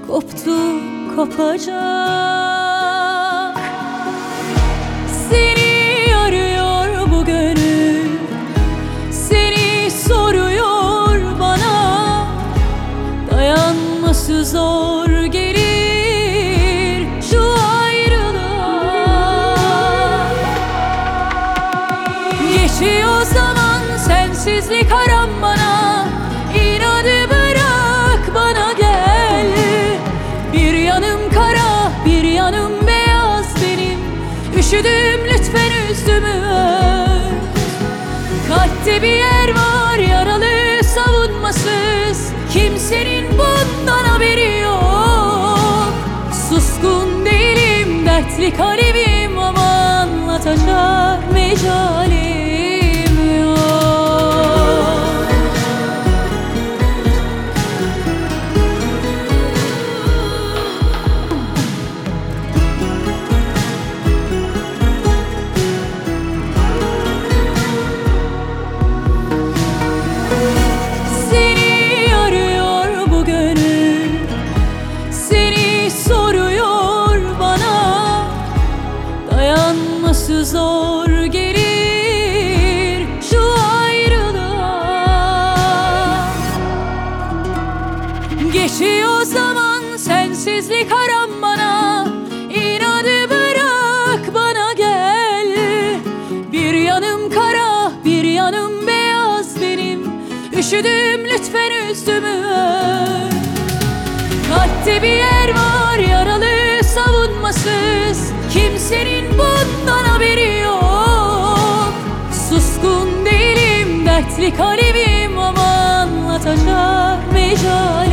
koptu kopacak. Seni arıyor bu gönül, seni soruyor bana. Dayanması zor gelir şu ayrılığa. Geçiyor zaman, sensizlik haram bana. İnadı bırak bana gel. Bir yanım kara, bir yanım beyaz benim. Üşüdüm lütfen üzdümü ört. Kalpte bir yer var yaralı savunmasız. Kimsenin bundan haberi yok. Suskun değilim, dertli kalbim ama anlatacak mecalim yok. Seni arıyor bu gönül, seni soruyor bana. Dayanması zor gelir şu ayrılığa. Geçiyor zaman, sensizlik haram bana. İnadı bırak bana gel. Bir yanım kara, bir yanım beyaz benim. Üşüdüm lütfen üzdümü ört. Kalpte bir yer var yaralı savunmasız. Kimsenin bundan haberi yok. Suskun değilim, dertli kalbim ama anlatacak mecalim